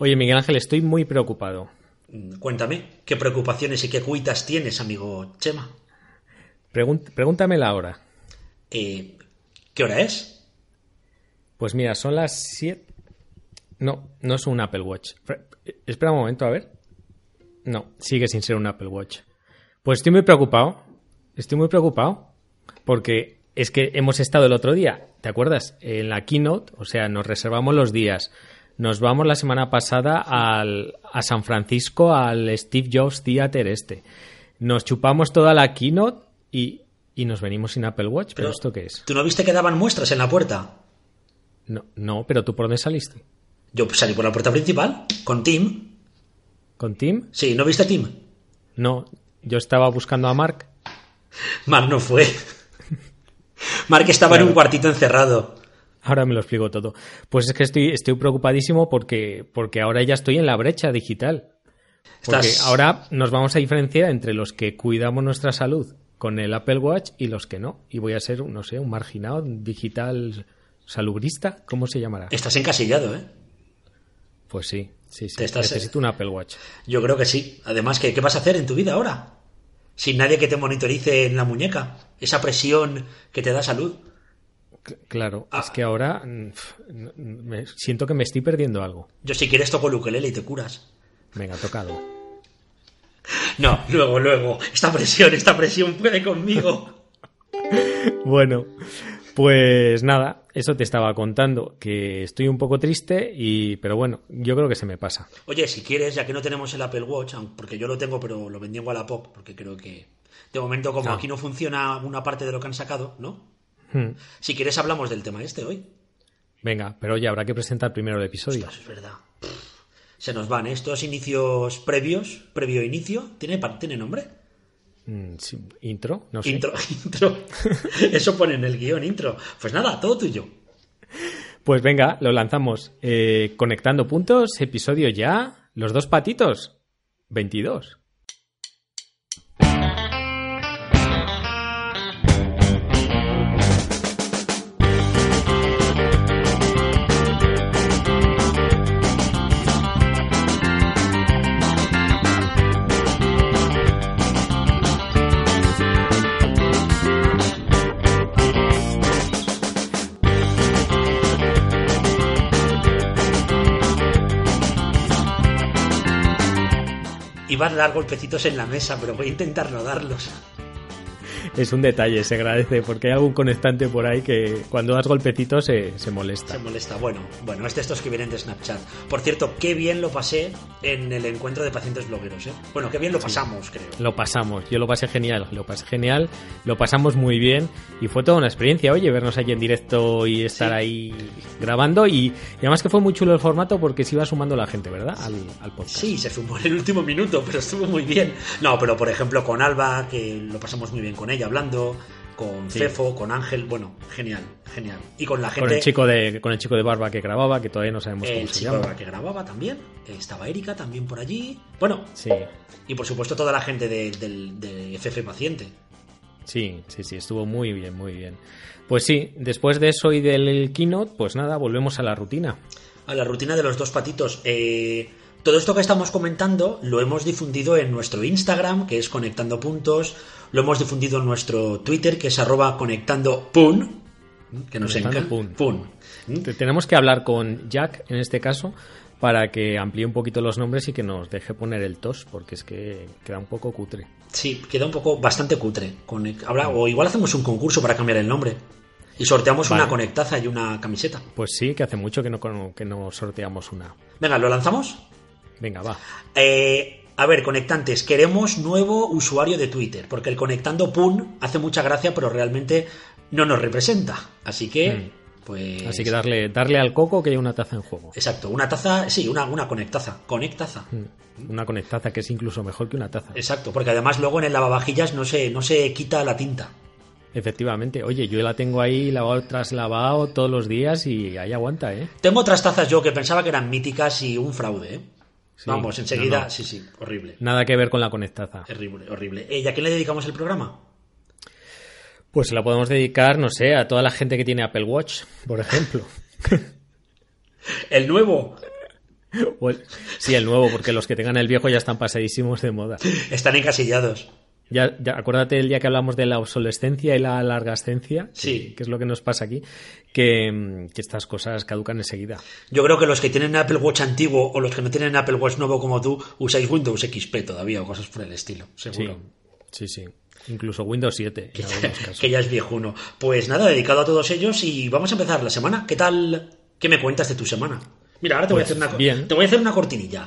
Oye, Miguel Ángel, estoy muy preocupado. Cuéntame, ¿qué preocupaciones y qué cuitas tienes, amigo Chema? Pregúntame la hora. ¿Qué hora es? Pues mira, son las 7... No es un Apple Watch. Espera un momento, a ver. No, sigue sin ser un Apple Watch. Pues estoy muy preocupado. Porque es que hemos estado el otro día, ¿te acuerdas? En la keynote, o sea, nos reservamos los días. Nos vamos la semana pasada a San Francisco, al Steve Jobs Theater Nos chupamos toda la keynote y nos venimos sin Apple Watch. ¿Pero esto qué es? ¿Tú no viste que daban muestras en la puerta? No, pero ¿tú por dónde saliste? Yo salí por la puerta principal, con Tim. ¿Con Tim? Sí, ¿no viste a Tim? No, yo estaba buscando a Mark. Mark no fue. Mark estaba en un cuartito encerrado. Ahora me lo explico todo. Pues es que estoy preocupadísimo porque ahora ya estoy en la brecha digital. Porque ahora nos vamos a diferenciar entre los que cuidamos nuestra salud con el Apple Watch y los que no. Y voy a ser, no sé, un marginado, un digital salubrista. ¿Cómo se llamará? Estás encasillado, ¿eh? Pues sí. Necesito un Apple Watch. Yo creo que sí. Además, ¿qué vas a hacer en tu vida ahora? Sin nadie que te monitorice en la muñeca. Esa presión que te da salud. Claro, es que ahora siento que me estoy perdiendo algo. Yo si quieres toco el ukelele y te curas. Venga, tocado. No, luego. Esta presión puede conmigo. Bueno, pues nada, eso te estaba contando, que estoy un poco triste, pero bueno, yo creo que se me pasa. Oye, si quieres, ya que no tenemos el Apple Watch, porque yo lo tengo, pero lo vendí en Wallapop, porque creo que de momento como aquí no funciona una parte de lo que han sacado, ¿no? Si quieres hablamos del tema hoy. Venga, pero oye, habrá que presentar primero el episodio. Ostras, es verdad. Se nos van estos inicios previo inicio. ¿Tiene nombre? Sí, intro, no sé. Intro. Eso pone en el guión, intro. Pues nada, todo tuyo. Pues venga, lo lanzamos. Conectando puntos, episodio ya. Los dos patitos. 22. Iba a dar golpecitos en la mesa, pero voy a intentar no darlos. Es un detalle, se agradece, porque hay algún conectante por ahí que cuando das golpecitos se molesta. Se molesta, bueno, es de estos que vienen de Snapchat. Por cierto, qué bien lo pasé en el encuentro de pacientes blogueros, ¿eh? Bueno, qué bien lo pasamos, creo. Lo pasamos, yo lo pasé genial, lo pasamos muy bien y fue toda una experiencia, oye, vernos allí en directo y estar ahí grabando y además que fue muy chulo el formato porque se iba sumando la gente, ¿verdad? Al podcast. Sí, se sumó en el último minuto, pero estuvo muy bien. No, pero por ejemplo con Alba, que lo pasamos muy bien con ella hablando, con Fefo, con Ángel, bueno, genial. Y con la gente... Con el chico de barba que grababa, que todavía no sabemos cómo se llama. El chico de barba que grababa también, estaba Erika también por allí, bueno, sí. Y por supuesto toda la gente de FF Paciente. Sí, estuvo muy bien. Pues sí, después de eso y del keynote, pues nada, volvemos a la rutina. A la rutina de los dos patitos. Todo esto que estamos comentando lo hemos difundido en nuestro Instagram, que es Conectando Puntos. Lo hemos difundido en nuestro Twitter, que es @conectandopun, que nos encanta. Pun. Tenemos que hablar con Jack, en este caso, para que amplíe un poquito los nombres y que nos deje poner el tos, porque es que queda un poco cutre. Sí, queda bastante cutre. O igual hacemos un concurso para cambiar el nombre. Y sorteamos una conectaza y una camiseta. Pues sí, que hace mucho que no sorteamos una. Venga, ¿lo lanzamos? Venga, va. A ver, conectantes, queremos nuevo usuario de Twitter, porque el Conectando Pun hace mucha gracia, pero realmente no nos representa. Así que, pues... Así que darle al coco que hay una taza en juego. Exacto, una taza, sí, una conectaza. Conectaza. Una conectaza que es incluso mejor que una taza. Exacto, porque además luego en el lavavajillas no se quita la tinta. Efectivamente. Oye, yo la tengo ahí lavado tras lavado todos los días y ahí aguanta, ¿eh? Tengo otras tazas yo que pensaba que eran míticas y un fraude, ¿eh? Sí, vamos, enseguida, no. Sí, horrible. Nada que ver con la conectaza. Horrible. ¿Y a quién le dedicamos el programa? Pues la podemos dedicar, no sé, a toda la gente que tiene Apple Watch, por ejemplo. El nuevo. Sí, el nuevo, porque los que tengan el viejo ya están pasadísimos de moda. Están encasillados. Ya, acuérdate el día que hablamos de la obsolescencia y la largascencia, sí. que es lo que nos pasa aquí, que estas cosas caducan enseguida. Yo creo que los que tienen Apple Watch antiguo o los que no tienen Apple Watch nuevo como tú, usáis Windows XP todavía o cosas por el estilo, seguro. Sí. Incluso Windows 7. Que ya es viejuno. Pues nada, dedicado a todos ellos y vamos a empezar la semana. ¿Qué tal? ¿Qué me cuentas de tu semana? Mira, ahora te voy a hacer una cortinilla.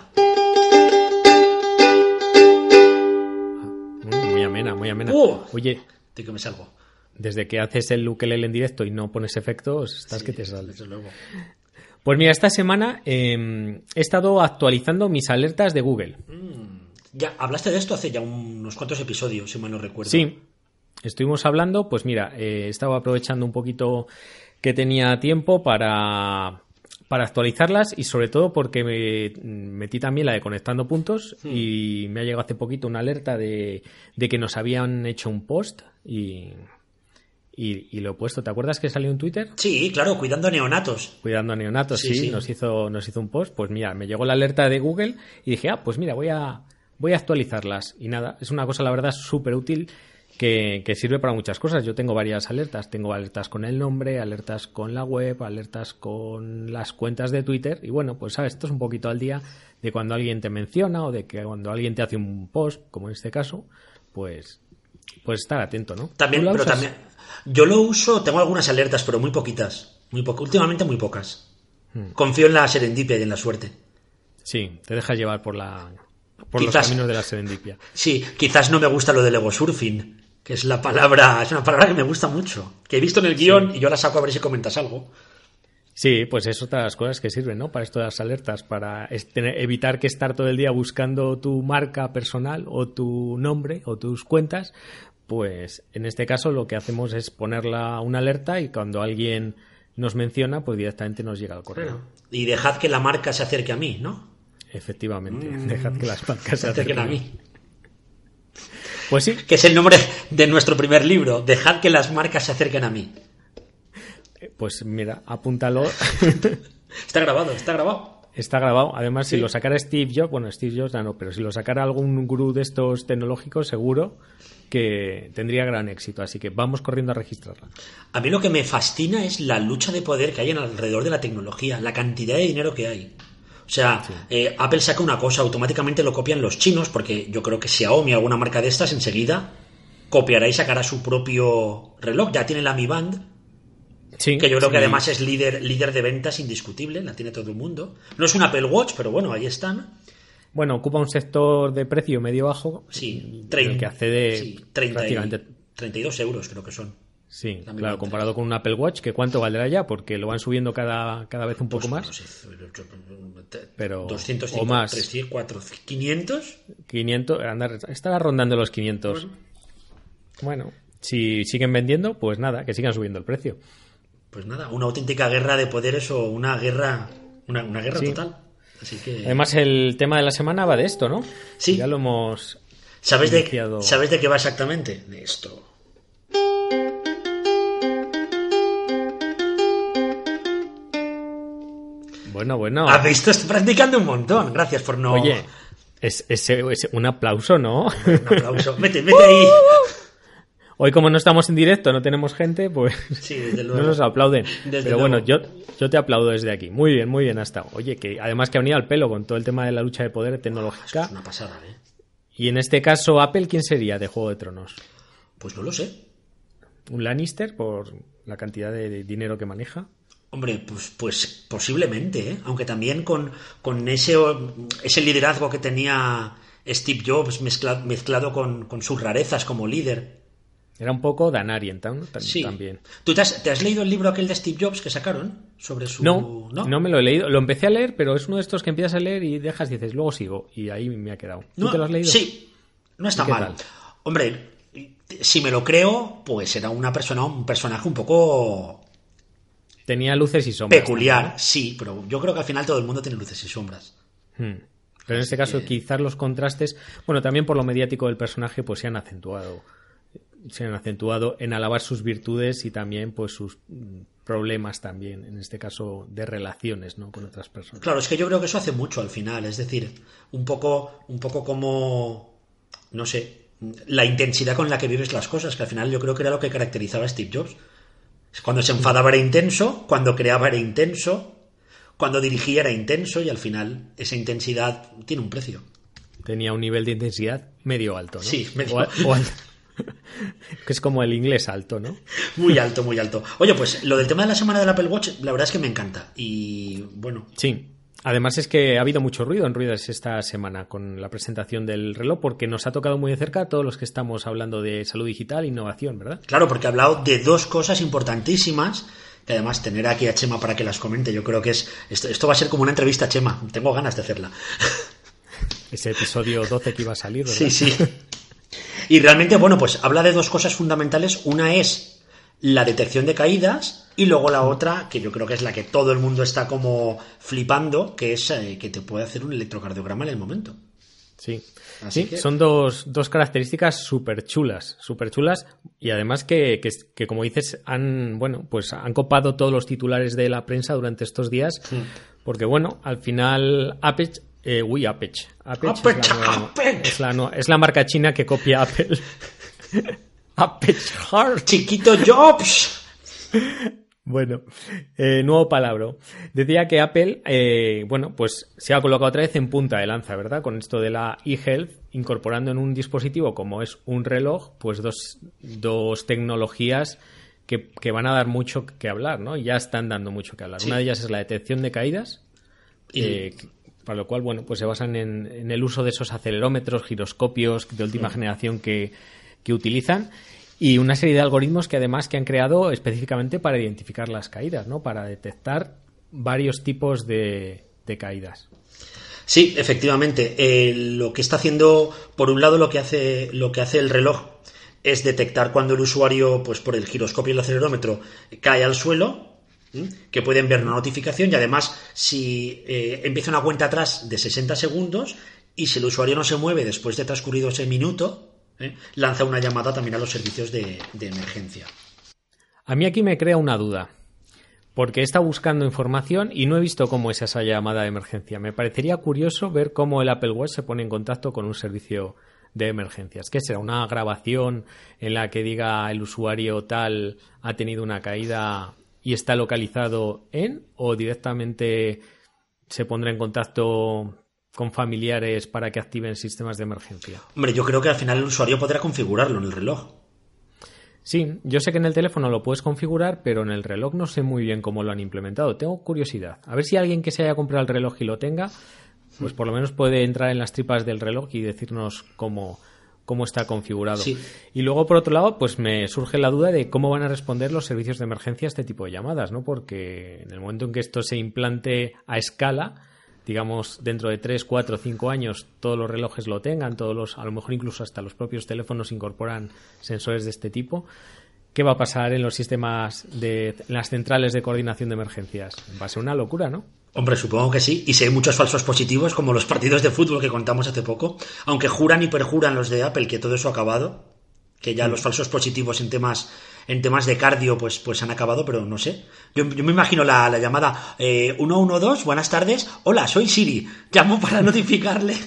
Muy amena. Oye, de que me salgo. Desde que haces el ukelele en directo y no pones efectos, estás que te sales. Desde luego. Pues mira, esta semana he estado actualizando mis alertas de Google. Ya, hablaste de esto hace ya unos cuantos episodios, si mal no recuerdo. Sí, estuvimos hablando, pues mira, estaba aprovechando un poquito que tenía tiempo para actualizarlas y sobre todo porque me metí también la de Conectando Puntos y me ha llegado hace poquito una alerta de que nos habían hecho un post y lo he puesto. ¿Te acuerdas que salió en Twitter? Sí, claro, cuidando a neonatos. Cuidando a neonatos, sí. Nos hizo un post. Pues mira, me llegó la alerta de Google y dije, pues mira, voy a actualizarlas. Y nada, es una cosa la verdad súper útil que sirve para muchas cosas. Yo tengo varias alertas. Tengo alertas con el nombre, alertas con la web, alertas con las cuentas de Twitter. Y bueno, pues sabes, esto es un poquito al día de cuando alguien te menciona o de que cuando alguien te hace un post, como en este caso, pues estar atento, ¿no? También, pero también yo lo uso, tengo algunas alertas, pero muy poquitas. Últimamente muy pocas. Confío en la serendipia y en la suerte. Sí, te dejas llevar por los caminos de la serendipia. Sí, quizás no me gusta lo del ego surfing, que es una palabra que me gusta mucho, que he visto en el guión y yo la saco a ver si comentas algo. Sí, pues es otra de las cosas que sirven, ¿no? Para esto de las alertas, para evitar que estar todo el día buscando tu marca personal o tu nombre o tus cuentas, pues en este caso lo que hacemos es ponerla una alerta y cuando alguien nos menciona, pues directamente nos llega al correo. Bueno, y dejad que la marca se acerque a mí, ¿no? Efectivamente, dejad que las marcas se acerquen a mí. Pues sí. Que es el nombre de nuestro primer libro, Dejad que las marcas se acerquen a mí. Pues mira, apúntalo. Está grabado. Está grabado. Además, si lo sacara Steve Jobs, no, pero si lo sacara algún gurú de estos tecnológicos, seguro que tendría gran éxito. Así que vamos corriendo a registrarla. A mí lo que me fascina es la lucha de poder que hay alrededor de la tecnología, la cantidad de dinero que hay. O sea, Apple saca una cosa, automáticamente lo copian los chinos, porque yo creo que Xiaomi, alguna marca de estas, enseguida copiará y sacará su propio reloj. Ya tiene la Mi Band, que yo creo que además es líder de ventas indiscutible, la tiene todo el mundo. No es un Apple Watch, pero bueno, ahí están. Bueno, ocupa un sector de precio medio bajo, el que accede prácticamente 32 euros creo que son. Sí, claro, comparado con un Apple Watch, que ¿cuánto valdrá ya? Porque lo van subiendo cada vez un poco más. Pero 250, o más. 300, 400, 500. 500, estará rondando los 500. Bueno, si siguen vendiendo, pues nada, que sigan subiendo el precio. Pues nada, una auténtica guerra de poderes o una guerra total. Así que... Además, el tema de la semana va de esto, ¿no? Sí. Ya lo hemos ¿Sabes de qué va exactamente? De esto. Bueno. ¿Has visto? Estoy practicando un montón. Gracias por no... Oye, es un aplauso, ¿no? Un aplauso. Vete ahí. Hoy, como no estamos en directo, no tenemos gente, pues sí, desde luego. No nos aplauden. Pero bueno, yo te aplaudo desde aquí. Muy bien ha estado. Oye, que además que ha venido al pelo con todo el tema de la lucha de poder tecnológica. Es una pasada, ¿eh? Y en este caso, Apple, ¿quién sería de Juego de Tronos? Pues no lo sé. ¿Un Lannister por la cantidad de dinero que maneja? Hombre, pues posiblemente, ¿eh? Aunque también con ese liderazgo que tenía Steve Jobs mezclado con sus rarezas como líder. Era un poco Danarien sí. También. ¿Tú te has leído el libro aquel de Steve Jobs que sacaron? Sobre su... No me lo he leído. Lo empecé a leer, pero es uno de estos que empiezas a leer y dejas y dices, luego sigo. Y ahí me ha quedado. ¿Tú te lo has leído? Sí, no está mal. Tal? Hombre, si me lo creo, pues era un personaje un poco... Tenía luces y sombras. Peculiar, también, ¿no? Sí, pero yo creo que al final todo el mundo tiene luces y sombras. Pero en este caso quizás los contrastes, bueno, también por lo mediático del personaje, pues se han acentuado. se han acentuado en alabar sus virtudes y también pues sus problemas también, en este caso de relaciones, ¿no?, con otras personas. Claro, es que yo creo que eso hace mucho al final, es decir, un poco como, no sé, la intensidad con la que vives las cosas, que al final yo creo que era lo que caracterizaba a Steve Jobs. Cuando se enfadaba era intenso, cuando creaba era intenso, cuando dirigía era intenso, y al final esa intensidad tiene un precio. Tenía un nivel de intensidad medio alto, ¿no? Sí, medio o alto. Que es como el inglés alto, ¿no? Muy alto, muy alto. Oye, pues lo del tema de la semana del Apple Watch, la verdad es que me encanta. Y bueno. Sí. Además es que ha habido mucho ruido en Ruidas esta semana con la presentación del reloj, porque nos ha tocado muy de cerca a todos los que estamos hablando de salud digital e innovación, ¿verdad? Claro, porque ha hablado de dos cosas importantísimas, que además tener aquí a Chema para que las comente, yo creo que esto va a ser como una entrevista a Chema. Tengo ganas de hacerla. Ese episodio 12 que iba a salir, ¿verdad? Sí, sí. Y realmente, bueno, pues habla de dos cosas fundamentales. Una es la detección de caídas y luego la otra, que yo creo que es la que todo el mundo está como flipando, que es que te puede hacer un electrocardiograma en el momento. Sí, sí, que... son dos características súper chulas y además que como dices han copado todos los titulares de la prensa durante estos días, porque bueno, al final Apech es la marca china que copia a Apple. Apech Heart. Chiquito Jobs. Bueno, nuevo palabra. Decía que Apple, pues se ha colocado otra vez en punta de lanza, ¿verdad? Con esto de la eHealth, incorporando en un dispositivo como es un reloj, pues dos tecnologías que van a dar mucho que hablar, ¿no? Ya están dando mucho que hablar. Sí. Una de ellas es la detección de caídas, para lo cual, bueno, pues se basan en el uso de esos acelerómetros, giroscopios de última generación que utilizan. Y una serie de algoritmos que además que han creado específicamente para identificar las caídas, ¿no? Para detectar varios tipos de caídas. Sí, efectivamente. Lo que está haciendo, por un lado, lo que hace el reloj es detectar cuando el usuario, pues por el giroscopio y el acelerómetro, cae al suelo, que pueden ver una notificación, y además si empieza una cuenta atrás de 60 segundos y si el usuario no se mueve después de transcurrido ese minuto, lanza una llamada también a los servicios de emergencia. A mí aquí me crea una duda, porque he estado buscando información y no he visto cómo es esa llamada de emergencia. Me parecería curioso ver cómo el Apple Watch se pone en contacto con un servicio de emergencias. ¿Qué será? ¿Una grabación en la que diga el usuario tal ha tenido una caída y está localizado o directamente se pondrá en contacto con familiares para que activen sistemas de emergencia? Hombre, yo creo que al final el usuario podrá configurarlo en el reloj. Sí, yo sé que en el teléfono lo puedes configurar, pero en el reloj no sé muy bien cómo lo han implementado. Tengo curiosidad. A ver si alguien que se haya comprado el reloj y lo tenga, pues por lo menos puede entrar en las tripas del reloj y decirnos cómo está configurado. Sí. Y luego, por otro lado, pues me surge la duda de cómo van a responder los servicios de emergencia a este tipo de llamadas, ¿no? Porque en el momento en que esto se implante a escala, digamos, dentro de 3, 4, 5 años todos los relojes lo tengan, a lo mejor incluso hasta los propios teléfonos incorporan sensores de este tipo. ¿Qué va a pasar en los sistemas en las centrales de coordinación de emergencias? Va a ser una locura, ¿no? Hombre, supongo que sí. Y si hay muchos falsos positivos, como los partidos de fútbol que contamos hace poco, aunque juran y perjuran los de Apple que todo eso ha acabado, que ya los falsos positivos en temas de cardio pues han acabado, pero no sé. Yo me imagino la llamada 112, buenas tardes, hola, soy Siri, llamo para notificarle.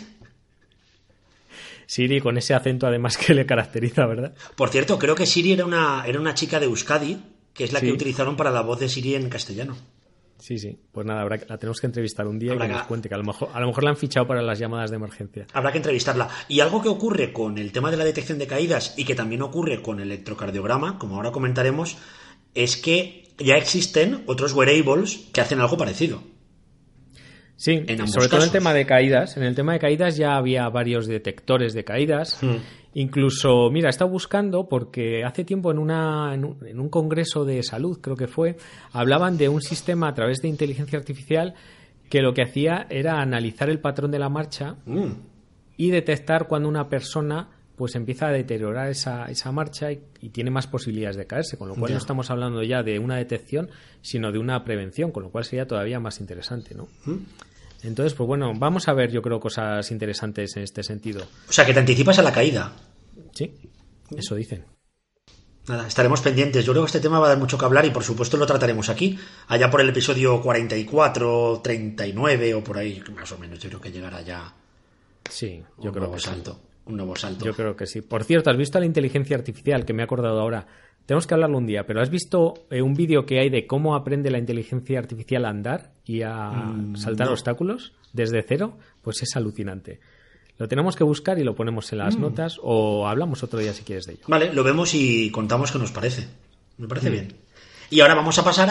Siri con ese acento además que le caracteriza, ¿verdad? Por cierto, creo que Siri era una chica de Euskadi, que es la que utilizaron para la voz de Siri en castellano. Sí, pues nada, la tenemos que entrevistar un día y que nos cuente, que a lo mejor la han fichado para las llamadas de emergencia. Habrá que entrevistarla. Y algo que ocurre con el tema de la detección de caídas y que también ocurre con el electrocardiograma, como ahora comentaremos, es que ya existen otros wearables que hacen algo parecido. Sí, sobre todo en el tema de caídas. En el tema de caídas ya había varios detectores de caídas. Incluso, mira, he estado buscando porque hace tiempo en un congreso de salud, creo que fue, hablaban de un sistema a través de inteligencia artificial que lo que hacía era analizar el patrón de la marcha y detectar cuando una persona pues empieza a deteriorar esa marcha y tiene más posibilidades de caerse, con lo cual no estamos hablando ya de una detección, sino de una prevención, con lo cual sería todavía más interesante, ¿no? Entonces, pues bueno, vamos a ver, yo creo, cosas interesantes en este sentido. O sea, que te anticipas a la caída. Sí, eso dicen. Nada, estaremos pendientes. Yo creo que este tema va a dar mucho que hablar y por supuesto lo trataremos aquí, allá por el episodio 44, 39 o por ahí, más o menos. Yo creo que llegará ya. Sí, yo creo que salto. Sí. Un nuevo salto. Yo creo que sí. Por cierto, ¿has visto la inteligencia artificial? Que me he acordado ahora. Tenemos que hablarlo un día, pero ¿has visto un vídeo que hay de cómo aprende la inteligencia artificial a andar y a saltar obstáculos desde cero? Pues es alucinante. Lo tenemos que buscar y lo ponemos en las notas o hablamos otro día si quieres de ello. Vale, lo vemos y contamos qué nos parece. Me parece bien. Y ahora vamos a pasar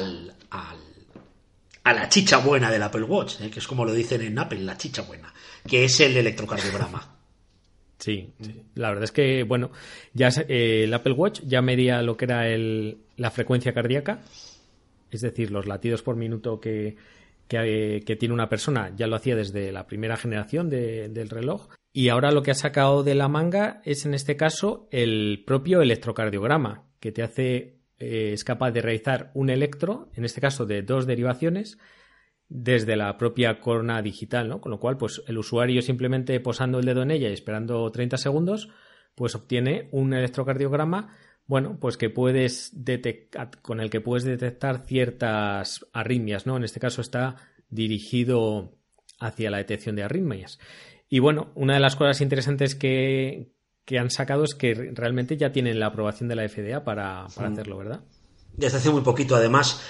a la chicha buena del Apple Watch, que es como lo dicen en Apple, la chicha buena, que es el electrocardiograma. Sí, la verdad es que, bueno, ya el Apple Watch ya medía lo que era la frecuencia cardíaca, es decir, los latidos por minuto que tiene una persona, ya lo hacía desde la primera generación del reloj, y ahora lo que ha sacado de la manga es, en este caso, el propio electrocardiograma, que te hace, es capaz de realizar un electro, en este caso de 2 derivaciones, desde la propia corona digital, ¿no? Con lo cual, pues el usuario simplemente posando el dedo en ella y esperando 30 segundos, pues obtiene un electrocardiograma, bueno, pues que puedes con el que puedes detectar ciertas arritmias, ¿no? En este caso está dirigido hacia la detección de arritmias. Y bueno, una de las cosas interesantes que han sacado es que realmente ya tienen la aprobación de la FDA para hacerlo, ¿verdad? Desde hace muy poquito, además.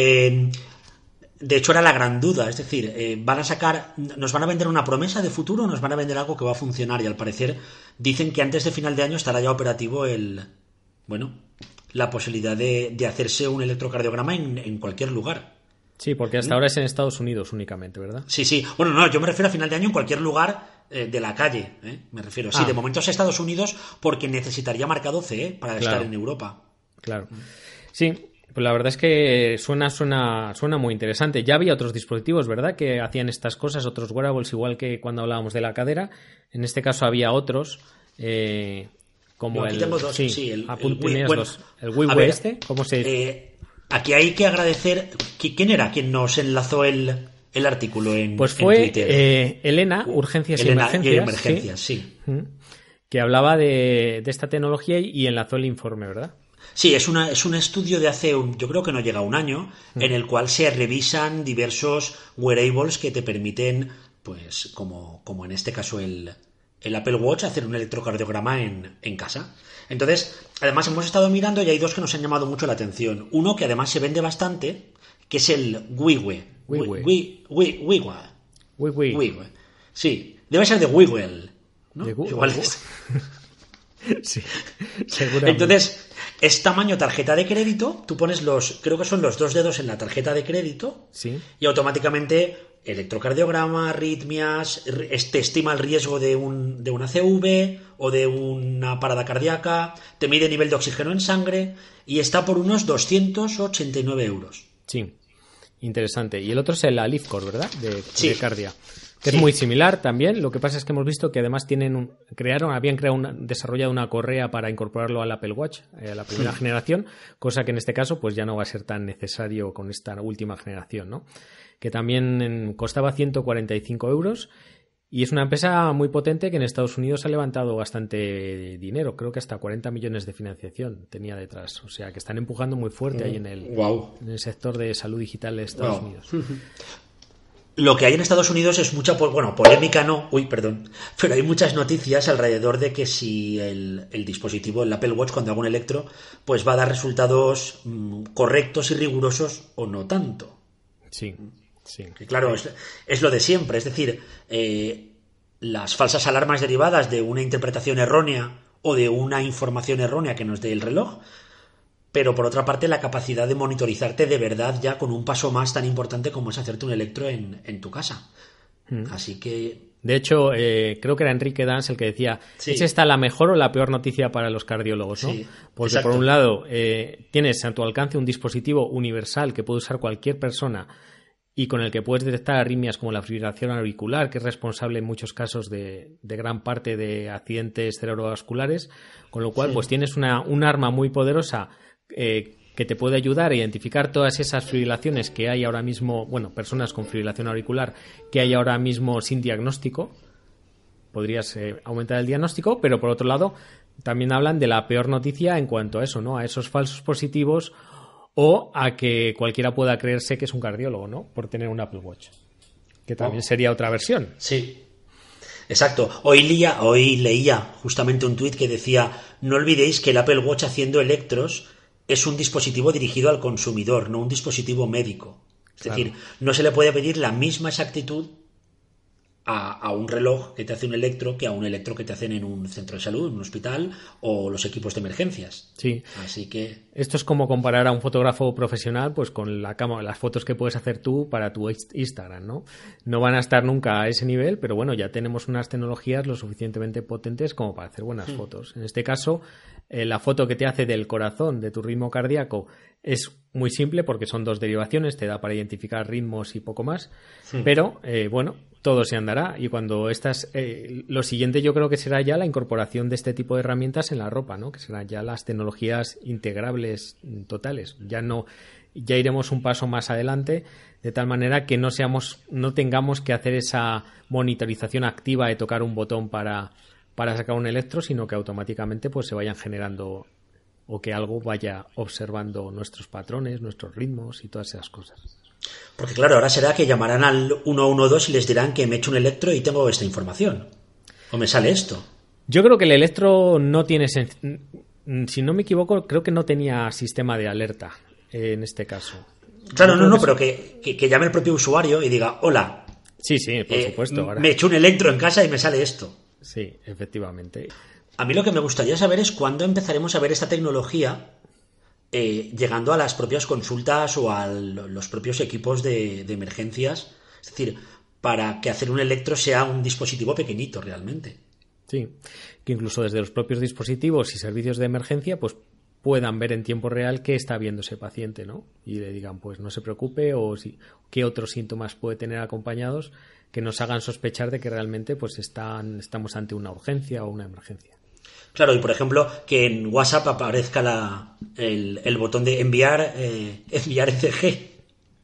De hecho, era la gran duda, es decir, ¿nos van a vender una promesa de futuro o nos van a vender algo que va a funcionar? Y al parecer dicen que antes de final de año estará ya operativo la posibilidad de hacerse un electrocardiograma en cualquier lugar. Sí, porque hasta ahora es en Estados Unidos únicamente, ¿verdad? Sí. Bueno, no, yo me refiero a final de año en cualquier lugar de la calle, me refiero. Sí, de momento es Estados Unidos porque necesitaría marca 12 para estar en Europa. Claro. Sí. Pues la verdad es que suena muy interesante. Ya había otros dispositivos, ¿verdad?, que hacían estas cosas, otros wearables, igual que cuando hablábamos de la cadera. En este caso había otros, como aquí tengo dos, el WeWe ¿cómo se dice? Aquí hay que agradecer. ¿Quién era quien nos enlazó el artículo en Pues fue en Twitter? Elena, Urgencias y Emergencias, sí. Que hablaba de esta tecnología y enlazó el informe, ¿verdad? Sí, es un estudio de hace, yo creo que no llega a un año, en el cual se revisan diversos wearables que te permiten, pues, como en este caso el Apple Watch, hacer un electrocardiograma en casa. Entonces, además hemos estado mirando y hay dos que nos han llamado mucho la atención. Uno que además se vende bastante, que es el WeWe. WeWe. Sí, debe ser de Wiggle, ¿no? Igual es. Sí, seguramente. Entonces, es tamaño tarjeta de crédito, tú pones creo que son los 2 dedos en la tarjeta de crédito, sí, y automáticamente electrocardiograma, arritmias, te estima el riesgo de una CV o de una parada cardíaca, te mide nivel de oxígeno en sangre y está por unos 289 euros. Sí, interesante. Y el otro es el Alifcore, ¿verdad? De Cardia. Que Sí. Es muy similar también. Lo que pasa es que hemos visto que además habían desarrollado una correa para incorporarlo al Apple Watch, a la primera generación, cosa que en este caso pues ya no va a ser tan necesario con esta última generación, ¿no? Que también costaba 145 euros y es una empresa muy potente que en Estados Unidos ha levantado bastante dinero. Creo que hasta 40 millones de financiación tenía detrás. O sea que están empujando muy fuerte ahí en el sector de salud digital de Estados Unidos. Lo que hay en Estados Unidos es mucha, polémica no, pero hay muchas noticias alrededor de que si el dispositivo, el Apple Watch, cuando haga un electro, pues va a dar resultados correctos y rigurosos o no tanto. Sí. Que claro, es lo de siempre, es decir, las falsas alarmas derivadas de una interpretación errónea o de una información errónea que nos dé el reloj, pero por otra parte la capacidad de monitorizarte de verdad ya con un paso más tan importante como es hacerte un electro en tu casa. Así que... De hecho, creo que era Enrique Dans el que decía, ¿es esta la mejor o la peor noticia para los cardiólogos? ¿No? Sí, porque exacto. por un lado tienes a tu alcance un dispositivo universal que puede usar cualquier persona y con el que puedes detectar arritmias como la fibrilación auricular, que es responsable en muchos casos de gran parte de accidentes cerebrovasculares, con lo cual pues tienes un arma muy poderosa que te puede ayudar a identificar todas esas fibrilaciones que hay ahora mismo, personas con fibrilación auricular que hay ahora mismo sin diagnóstico. Podrías aumentar el diagnóstico, pero por otro lado también hablan de la peor noticia en cuanto a eso, ¿no? A esos falsos positivos o a que cualquiera pueda creerse que es un cardiólogo, ¿no? Por tener un Apple Watch. Que también sería otra versión. Sí. Exacto. Hoy leía justamente un tuit que decía: no olvidéis que el Apple Watch haciendo electros es un dispositivo dirigido al consumidor, no un dispositivo médico. Es decir, no se le puede pedir la misma exactitud a un reloj que te hace un electro que a un electro que te hacen en un centro de salud, en un hospital o los equipos de emergencias. Sí. Así que esto es como comparar a un fotógrafo profesional pues con la cámara, las fotos que puedes hacer tú para tu Instagram, ¿no? No van a estar nunca a ese nivel, pero bueno, ya tenemos unas tecnologías lo suficientemente potentes como para hacer buenas fotos. En este caso, la foto que te hace del corazón, de tu ritmo cardíaco, es muy simple porque son 2 derivaciones, te da para identificar ritmos y poco más, pero bueno, todo se andará. Y cuando lo siguiente yo creo que será ya la incorporación de este tipo de herramientas en la ropa, ¿no? Que serán ya las tecnologías integrables totales. Ya iremos un paso más adelante, de tal manera que no tengamos que hacer esa monitorización activa de tocar un botón para sacar un electro, sino que automáticamente pues se vayan generando o que algo vaya observando nuestros patrones, nuestros ritmos y todas esas cosas. Porque claro, ahora será que llamarán al 112 y les dirán que me he hecho un electro y tengo esta información. O me sale esto. Yo creo que el electro no tiene... Si no me equivoco, creo que no tenía sistema de alerta en este caso. Claro, no, pero que llame el propio usuario y diga: hola. Sí, por supuesto. Ahora. Me he hecho un electro en casa y me sale esto. Sí, efectivamente. A mí lo que me gustaría saber es cuándo empezaremos a ver esta tecnología llegando a las propias consultas o a los propios equipos de emergencias. Es decir, para que hacer un electro sea un dispositivo pequeñito realmente. Sí, que incluso desde los propios dispositivos y servicios de emergencia pues puedan ver en tiempo real qué está viendo ese paciente, ¿no? Y le digan, pues no se preocupe, o qué otros síntomas puede tener acompañados que nos hagan sospechar de que realmente pues estamos ante una urgencia o una emergencia. Claro, y por ejemplo, que en WhatsApp aparezca el botón de enviar ECG.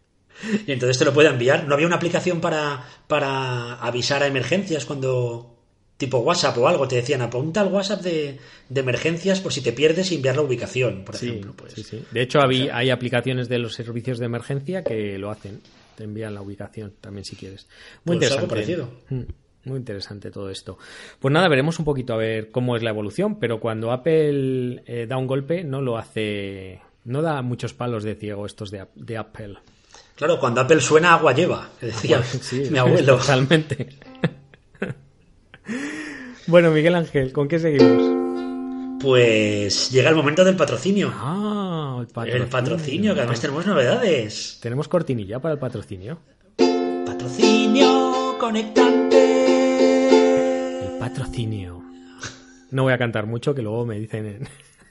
Y entonces te lo puede enviar. ¿No había una aplicación para avisar a emergencias cuando... tipo WhatsApp o algo, te decían apunta al WhatsApp de emergencias por si te pierdes y enviar la ubicación, por ejemplo? Pues. Sí. De hecho, hay aplicaciones de los servicios de emergencia que lo hacen. Te envían la ubicación también si quieres. Muy interesante. Algo parecido. Muy interesante todo esto. Pues nada, veremos un poquito a ver cómo es la evolución, pero cuando Apple da un golpe no lo hace... No da muchos palos de ciego estos de Apple. Claro, cuando Apple suena, agua lleva, decía mi abuelo. Totalmente. Bueno, Miguel Ángel, ¿con qué seguimos? Pues llega el momento del patrocinio. El patrocinio. El patrocinio, que además tenemos novedades. ¿Tenemos cortinilla para el patrocinio? Patrocinio conectante. El patrocinio. No voy a cantar mucho, que luego me dicen...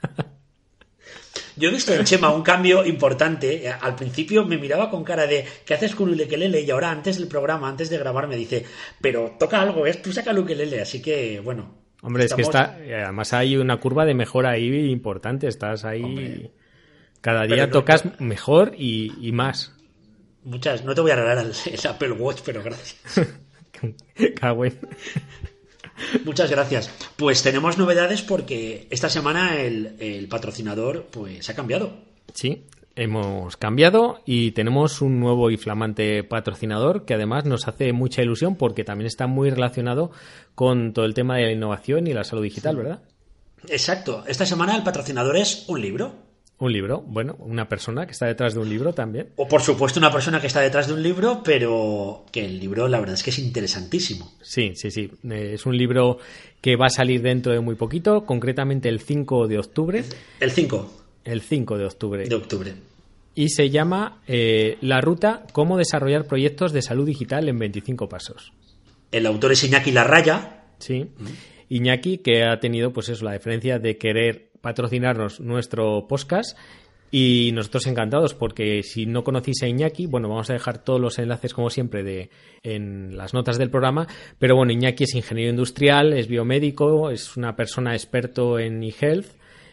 Yo he visto en Chema un cambio importante. Al principio me miraba con cara de ¿qué haces con el ukelele? Y ahora antes del programa, antes de grabar, me dice pero toca algo, tú saca el ukelele. Así que bueno. Hombre, estamos... es que además hay una curva de mejora ahí importante. Estás ahí... Hombre. Cada día tocas mejor y más. Muchas. No te voy a regalar el Apple Watch, pero gracias. Cagüen. Muchas gracias. Pues tenemos novedades porque esta semana el patrocinador pues ha cambiado. Sí, hemos cambiado y tenemos un nuevo y flamante patrocinador que además nos hace mucha ilusión porque también está muy relacionado con todo el tema de la innovación y la salud digital, ¿verdad? Exacto. Esta semana el patrocinador es un libro. Un libro, bueno, una persona que está detrás de un libro también. O por supuesto una persona que está detrás de un libro, pero que el libro la verdad es que es interesantísimo. Sí. Es un libro que va a salir dentro de muy poquito, concretamente el 5 de octubre. El 5. El 5 de octubre. De octubre. Y se llama La Ruta, cómo desarrollar proyectos de salud digital en 25 pasos. El autor es Iñaki Larraya. Sí. Iñaki, que ha tenido pues eso, la diferencia de querer patrocinarnos nuestro podcast y nosotros encantados porque si no conocéis a Iñaki, bueno, vamos a dejar todos los enlaces como siempre en las notas del programa, pero bueno, Iñaki es ingeniero industrial, es biomédico, es una persona experto en eHealth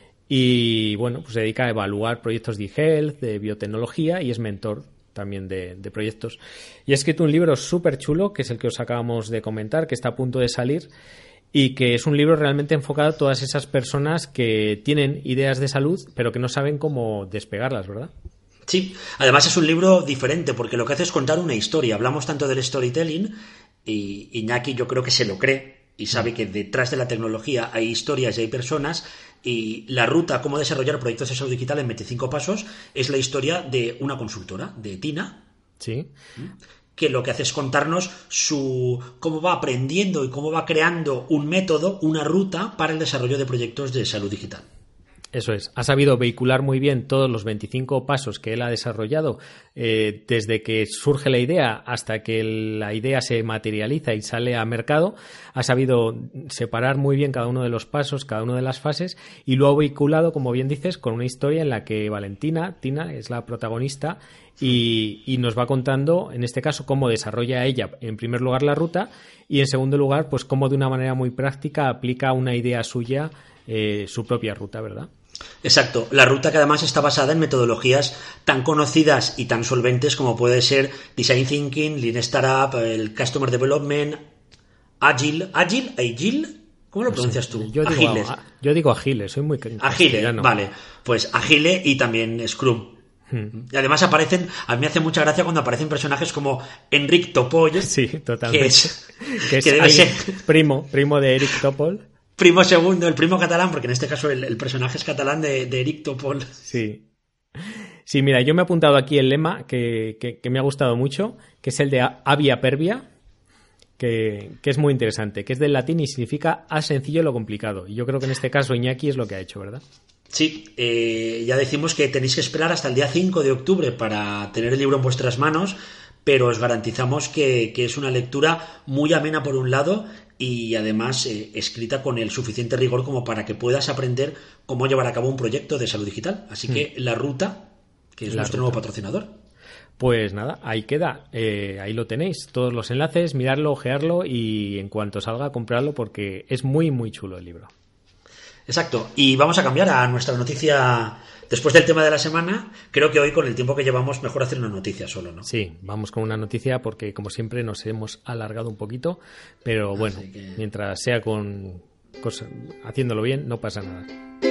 y bueno, pues se dedica a evaluar proyectos de eHealth, de biotecnología y es mentor también de proyectos. Y ha escrito un libro súper chulo que es el que os acabamos de comentar, que está a punto de salir y que es un libro realmente enfocado a todas esas personas que tienen ideas de salud, pero que no saben cómo despegarlas, ¿verdad? Sí, además es un libro diferente porque lo que hace es contar una historia. Hablamos tanto del storytelling y Iñaki yo creo que se lo cree y sabe que detrás de la tecnología hay historias y hay personas, y la ruta cómo desarrollar proyectos de salud digital en 25 pasos es la historia de una consultora, de Tina. Sí. Que lo que hace es contarnos cómo va aprendiendo y cómo va creando un método, una ruta para el desarrollo de proyectos de salud digital. Eso es. Ha sabido vehicular muy bien todos los 25 pasos que él ha desarrollado, desde que surge la idea hasta que la idea se materializa y sale a mercado. Ha sabido separar muy bien cada uno de los pasos, cada una de las fases, y lo ha vehiculado, como bien dices, con una historia en la que Tina, es la protagonista y nos va contando, en este caso, cómo desarrolla ella, en primer lugar, la ruta, y en segundo lugar, pues cómo de una manera muy práctica aplica una idea suya, su propia ruta, ¿verdad? Exacto, la ruta que además está basada en metodologías tan conocidas y tan solventes como puede ser Design Thinking, Lean Startup, el Customer Development, Agile, ¿cómo lo pronuncias tú? Yo digo Agile, soy muy Agile, vale, pues Agile y también Scrum. Y además aparecen, a mí me hace mucha gracia cuando aparecen personajes como Enric Topol, sí, totalmente, que debe ser primo de Eric Topol. Primo segundo, el primo catalán, porque en este caso el personaje es catalán de Eric Topol. Sí. Sí, mira, yo me he apuntado aquí el lema que me ha gustado mucho, que es el de Avia Pervia, que es muy interesante, que es del latín y significa haz sencillo lo complicado. Y yo creo que en este caso Iñaki es lo que ha hecho, ¿verdad? Sí, ya decimos que tenéis que esperar hasta el día 5 de octubre para tener el libro en vuestras manos, pero os garantizamos que es una lectura muy amena por un lado y además escrita con el suficiente rigor como para que puedas aprender cómo llevar a cabo un proyecto de salud digital. Así que la ruta, que es nuestro nuevo patrocinador. Pues nada, ahí queda, ahí lo tenéis, todos los enlaces, mirarlo, ojearlo y en cuanto salga comprarlo porque es muy muy chulo el libro. Exacto, y vamos a cambiar a nuestra noticia. Después del tema de la semana, creo que hoy con el tiempo que llevamos mejor hacer una noticia solo, ¿no? Sí, vamos con una noticia porque como siempre nos hemos alargado un poquito, pero bueno, mientras sea haciéndolo bien no pasa nada.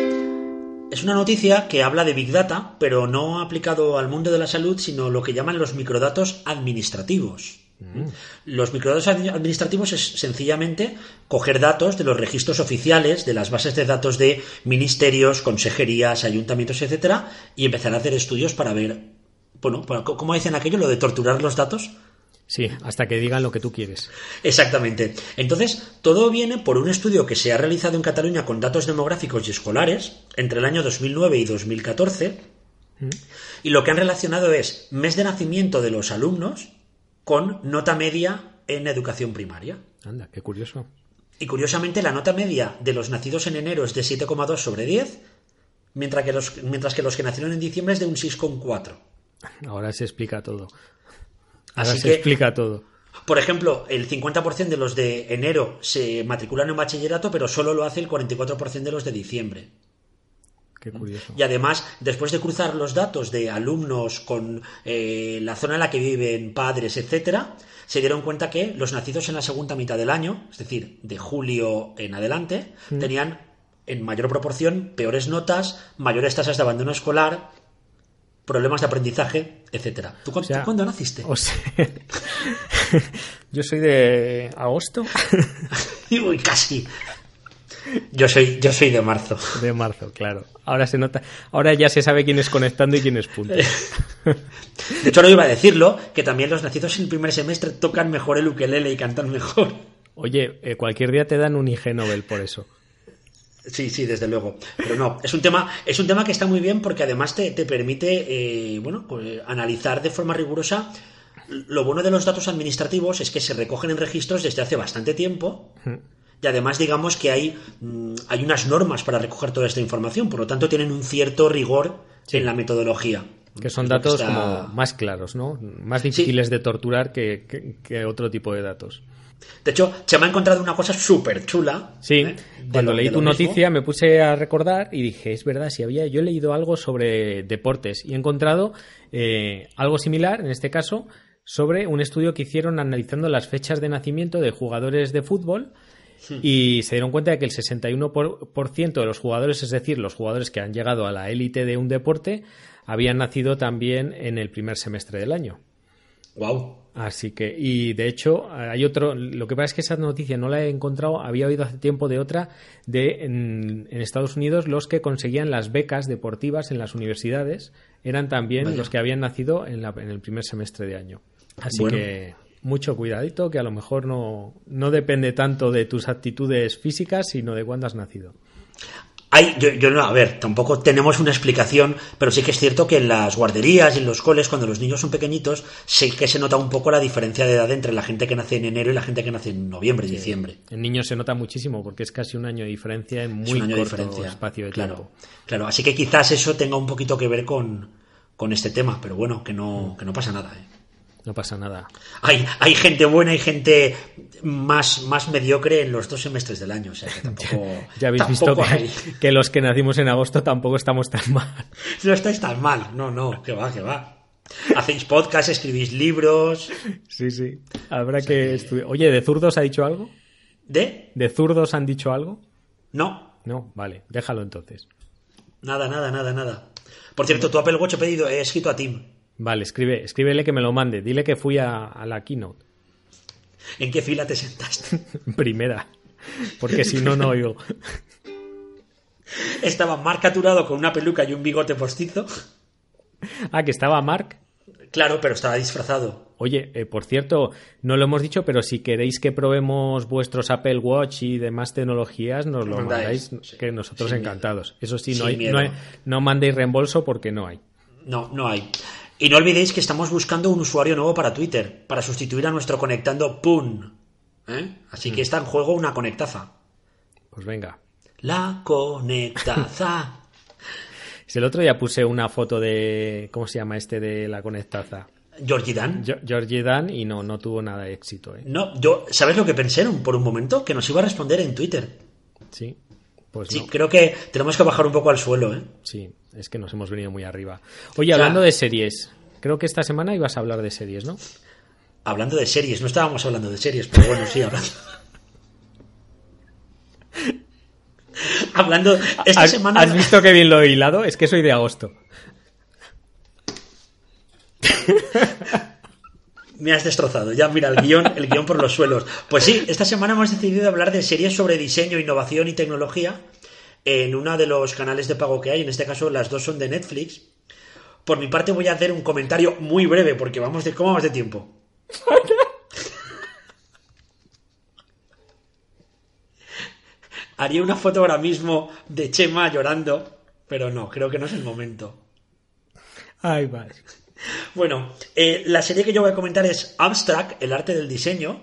Es una noticia que habla de Big Data, pero no aplicado al mundo de la salud, sino lo que llaman los microdatos administrativos. Los microdatos administrativos es sencillamente coger datos de los registros oficiales, de las bases de datos de ministerios, consejerías, ayuntamientos, etcétera, y empezar a hacer estudios para ver, bueno, ¿cómo dicen aquello? Lo de torturar los datos. Sí, hasta que digan lo que tú quieres. Exactamente. Entonces, todo viene por un estudio que se ha realizado en Cataluña con datos demográficos y escolares entre el año 2009 y 2014, y lo que han relacionado es mes de nacimiento de los alumnos con nota media en educación primaria. Anda, qué curioso. Y curiosamente la nota media de los nacidos en enero es de 7,2 sobre 10, mientras que los que nacieron en diciembre es de un 6,4. Ahora se explica todo. Por ejemplo, el 50% de los de enero se matriculan en bachillerato, pero solo lo hace el 44% de los de diciembre. Qué curioso. Y además, después de cruzar los datos de alumnos con la zona en la que viven, padres, etcétera, se dieron cuenta que los nacidos en la segunda mitad del año, es decir, de julio en adelante, tenían en mayor proporción peores notas, mayores tasas de abandono escolar, problemas de aprendizaje, etcétera. ¿Tú cuándo naciste? Yo soy de agosto. Uy, casi. Yo soy de marzo. De marzo, claro. Ahora se nota. Ahora ya se sabe quién es conectando y quién es punto. De hecho, no iba a decirlo, que también los nacidos en el primer semestre tocan mejor el ukelele y cantan mejor. Oye, cualquier día te dan un IG Nobel por eso. Sí, desde luego. Pero no, es un tema que está muy bien porque además te permite analizar de forma rigurosa. Lo bueno de los datos administrativos es que se recogen en registros desde hace bastante tiempo. Y además, digamos que hay unas normas para recoger toda esta información, por lo tanto tienen un cierto rigor en la metodología. Que son datos como más claros, ¿no? Más difíciles de torturar que otro tipo de datos. De hecho, se me ha encontrado una cosa súper chula. Sí, cuando leí tu noticia me puse a recordar y dije, es verdad, yo he leído algo sobre deportes y he encontrado algo similar, en este caso, sobre un estudio que hicieron analizando las fechas de nacimiento de jugadores de fútbol y se dieron cuenta de que el 61% de los jugadores, es decir, los jugadores que han llegado a la élite de un deporte, habían nacido también en el primer semestre del año. Wow. Así que, y de hecho, hay otro. Lo que pasa es que esa noticia no la he encontrado. Había oído hace tiempo de otra en Estados Unidos, los que conseguían las becas deportivas en las universidades eran también los que habían nacido en el primer semestre de año. Así que mucho cuidadito, que a lo mejor no depende tanto de tus actitudes físicas, sino de cuándo has nacido. Yo no, a ver, tampoco tenemos una explicación, pero sí que es cierto que en las guarderías y en los coles, cuando los niños son pequeñitos, sí que se nota un poco la diferencia de edad entre la gente que nace en enero y la gente que nace en noviembre y diciembre. En niños se nota muchísimo, porque es casi un año de diferencia en muy corto espacio de tiempo. Claro, así que quizás eso tenga un poquito que ver con este tema, pero bueno, que no pasa nada, No pasa nada. Hay gente buena y gente más mediocre en los 2 semestres del año. O sea, que tampoco. Ya habéis visto que los que nacimos en agosto tampoco estamos tan mal. No estáis tan mal. No, que va. Hacéis podcast, escribís libros. Sí. Habrá que estudiar. Oye, ¿de zurdos ha dicho algo? ¿De zurdos han dicho algo? No. No, vale, déjalo entonces. Nada. Por cierto, tu Apple Watch he escrito a Tim. Vale, escríbele que me lo mande. Dile que fui a la keynote. ¿En qué fila te sentaste? Primera, porque si no oigo. Estaba Marc aturado con una peluca y un bigote postizo. Ah, ¿que estaba Marc? Claro, pero estaba disfrazado. Oye, por cierto, no lo hemos dicho, pero si queréis que probemos vuestros Apple Watch y demás tecnologías, nos lo mandáis, que nosotros encantados. Eso sí, no mandéis reembolso porque no hay. No hay. Y no olvidéis que estamos buscando un usuario nuevo para Twitter, para sustituir a nuestro conectando Pun. Así que está en juego una conectaza. Pues venga. La conectaza. El otro día puse una foto de... ¿Cómo se llama de la conectaza? Georgie Dan. Georgie Dan, y no tuvo nada de éxito. No, ¿sabes lo que pensé por un momento? Que nos iba a responder en Twitter. Sí. Pues sí, creo que tenemos que bajar un poco al suelo, Sí, es que nos hemos venido muy arriba. Oye, hablando de series, creo que esta semana ibas a hablar de series, ¿no? Hablando de series, no estábamos hablando de series, pero bueno, sí, hablando esta semana... ¿Has visto que bien lo he hilado? Es que soy de agosto. Me has destrozado. Ya, mira, el guión por los suelos. Pues sí, esta semana hemos decidido hablar de series sobre diseño, innovación y tecnología en uno de los canales de pago que hay. En este caso, las dos son de Netflix. Por mi parte, voy a hacer un comentario muy breve, porque ¿cómo vamos de tiempo? Haría una foto ahora mismo de Chema llorando, pero no, creo que no es el momento. Ay, vale. Bueno, la serie que yo voy a comentar es Abstract, el arte del diseño.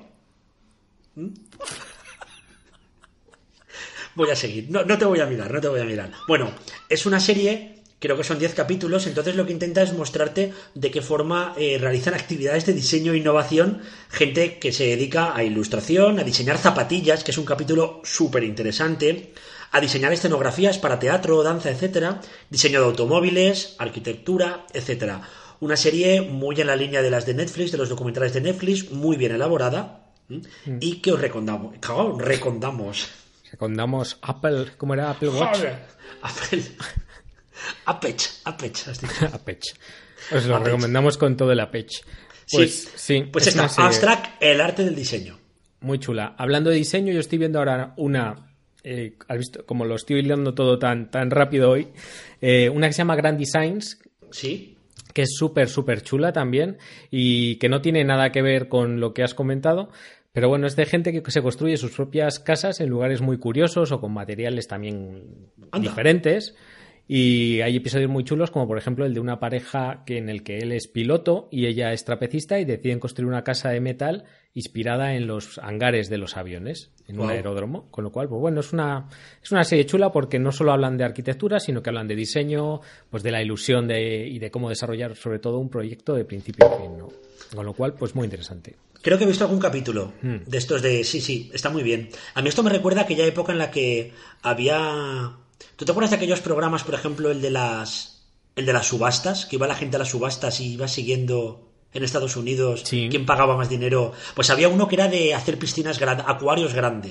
Voy a seguir, no te voy a mirar. Bueno, es una serie, creo que son 10 capítulos, entonces lo que intenta es mostrarte de qué forma realizan actividades de diseño e innovación gente que se dedica a ilustración, a diseñar zapatillas, que es un capítulo súper interesante, a diseñar escenografías para teatro, danza, etcétera, diseño de automóviles, arquitectura, etcétera. Una serie muy en la línea de las de Netflix, de los documentales de Netflix, muy bien elaborada y que os recomendamos. Recomendamos Apple, ¿cómo era? Apple Watch. Apple. Apech, has dicho. Apech. Os lo recomendamos con todo el Apech. Pues sí. Pues está, Abstract, el arte del diseño. Muy chula. Hablando de diseño, yo estoy viendo ahora una... ¿has visto? Como lo estoy hilando todo tan rápido hoy. Una que se llama Grand Designs. Sí. Que es súper chula también y que no tiene nada que ver con lo que has comentado, pero bueno, es de gente que se construye sus propias casas en lugares muy curiosos o con materiales también diferentes, y hay episodios muy chulos como por ejemplo el de una pareja en el que él es piloto y ella es trapecista y deciden construir una casa de metal inspirada en los hangares de los aviones en un aeródromo, con lo cual, pues bueno, es una serie chula porque no solo hablan de arquitectura, sino que hablan de diseño, pues de la ilusión y de cómo desarrollar sobre todo un proyecto de principio a fin, ¿no? Con lo cual, pues muy interesante. Creo que he visto algún capítulo de estos de... Sí, está muy bien. A mí esto me recuerda a aquella época en la que había... ¿Tú te acuerdas de aquellos programas, por ejemplo, el de las subastas? Que iba la gente a las subastas y iba siguiendo... En Estados Unidos, ¿quién pagaba más dinero? Pues había uno que era de hacer piscinas acuarios grandes.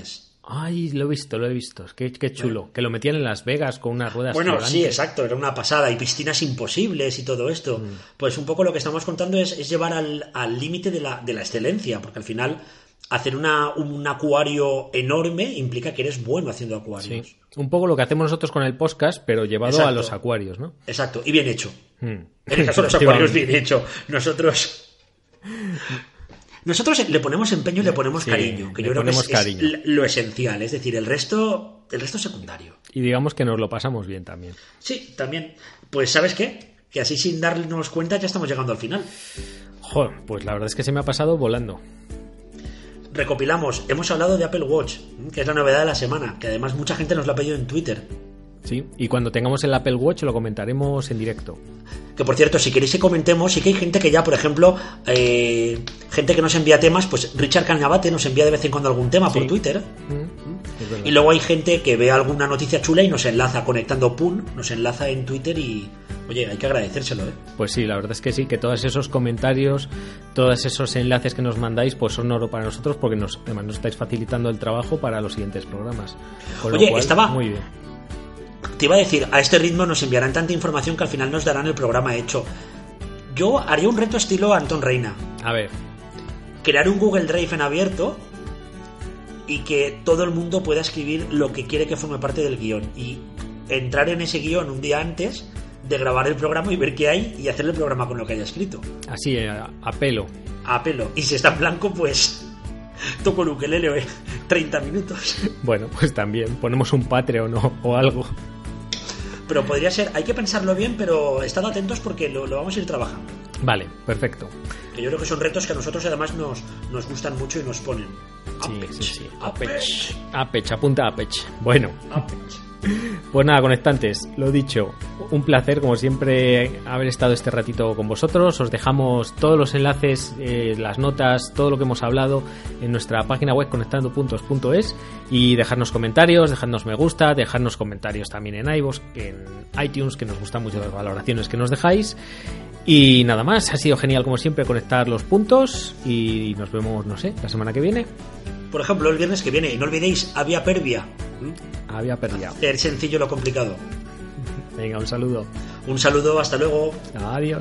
Ay, lo he visto. Qué chulo. Bueno. Que lo metían en Las Vegas con unas ruedas gigantes. Sí, exacto. Era una pasada. Y piscinas imposibles y todo esto. Pues un poco lo que estamos contando es llevar al límite de la excelencia. Porque al final, hacer un acuario enorme implica que eres bueno haciendo acuarios. Sí. Un poco lo que hacemos nosotros con el podcast, pero llevado a los acuarios, ¿no? Exacto. Y bien hecho. En el caso de los acuarios, bien hecho. Nosotros le ponemos empeño y le ponemos cariño, que yo creo que es lo esencial, es decir, el resto secundario. Y digamos que nos lo pasamos bien también. Sí, también. Pues ¿sabes qué? Que así sin darnos cuenta ya estamos llegando al final. Joder, pues la verdad es que se me ha pasado volando. Recopilamos, hemos hablado de Apple Watch, que es la novedad de la semana, que además mucha gente nos lo ha pedido en Twitter. Sí, y cuando tengamos el Apple Watch lo comentaremos en directo. Que por cierto, si queréis que comentemos, sí que hay gente que ya, por ejemplo, gente que nos envía temas, pues Richard Cañabate nos envía de vez en cuando algún tema por Twitter. Y luego hay gente que ve alguna noticia chula y nos enlaza conectando PUN, nos enlaza en Twitter y, oye, hay que agradecérselo, ¿eh? Pues sí, la verdad es que sí, que todos esos comentarios, todos esos enlaces que nos mandáis, pues son oro para nosotros porque además nos estáis facilitando el trabajo para los siguientes programas. Oye, muy bien. Te iba a decir, a este ritmo nos enviarán tanta información que al final nos darán el programa hecho. Yo haría un reto estilo Antón Reina. A ver. Crear un Google Drive en abierto y que todo el mundo pueda escribir lo que quiere que forme parte del guión. Y entrar en ese guión un día antes de grabar el programa y ver qué hay y hacer el programa con lo que haya escrito. Así, a pelo. A pelo. Y si está en blanco, pues toco el ukelele 30 minutos. Bueno, pues también ponemos un Patreon o algo. Pero podría ser, hay que pensarlo bien, pero estad atentos porque lo vamos a ir trabajando. Vale, perfecto. Que yo creo que son retos que a nosotros además nos gustan mucho y nos ponen. Sí. Apech, apunta a Apech. Bueno. Pues nada, conectantes, lo dicho, un placer como siempre haber estado este ratito con vosotros. Os dejamos todos los enlaces, las notas, todo lo que hemos hablado en nuestra página web conectandopuntos.es y dejarnos comentarios, dejarnos me gusta, dejarnos comentarios también en iVoox, en iTunes, que nos gustan mucho las valoraciones que nos dejáis. Y nada más, ha sido genial como siempre conectar los puntos y nos vemos, no sé, la semana que viene. Por ejemplo, el viernes que viene. Y no olvidéis, Avia Pervia. Avia Pervia. Hacer sencillo lo complicado. Venga, un saludo. Un saludo, hasta luego. Adiós.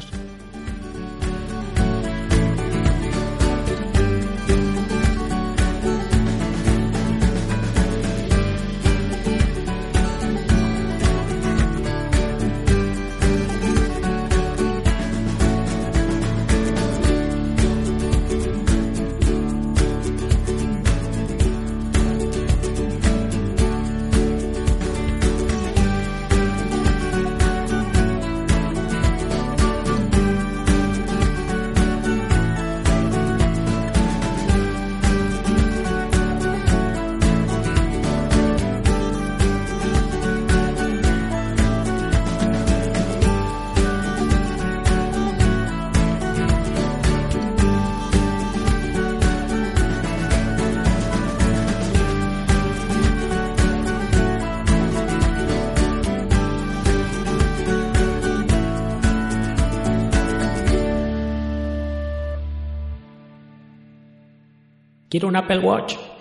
Quiero un Apple Watch.